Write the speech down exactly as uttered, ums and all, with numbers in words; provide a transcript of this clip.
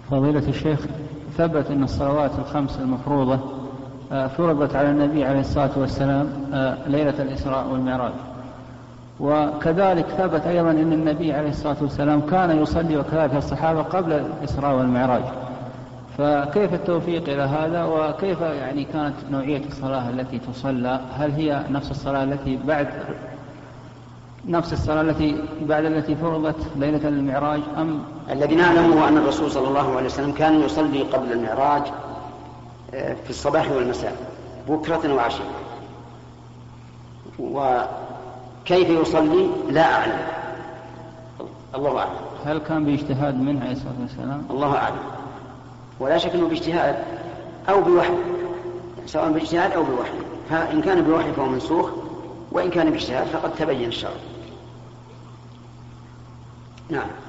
فضيلة الشيخ، ثبت أن الصلوات الخمس المفروضة فرضت على النبي عليه الصلاة والسلام ليلة الإسراء والمعراج، وكذلك ثبت أيضا أن النبي عليه الصلاة والسلام كان يصلي وكذلك الصحابة قبل الإسراء والمعراج، فكيف التوفيق إلى هذا؟ وكيف يعني كانت نوعية الصلاة التي تصلى؟ هل هي نفس الصلاة التي بعد نفس الصلاة التي بعد التي فرضت ليلة المعراج أم؟ الذي نعلمه أن الرسول صلى الله عليه وسلم كان يصلي قبل المعراج في الصباح والمساء بكرة وعشية، وكيف يصلي لا أعلم، الله أعلم. هل كان باجتهاد منه عليه الصلاة والسلام؟ الله أعلم، ولا شك أنه باجتهاد أو بوحي، سواء باجتهاد أو بوحي، فإن كان بوحي فهو منسوخ، وإن كان باجتهاد فقد تبين الشرع. نعم.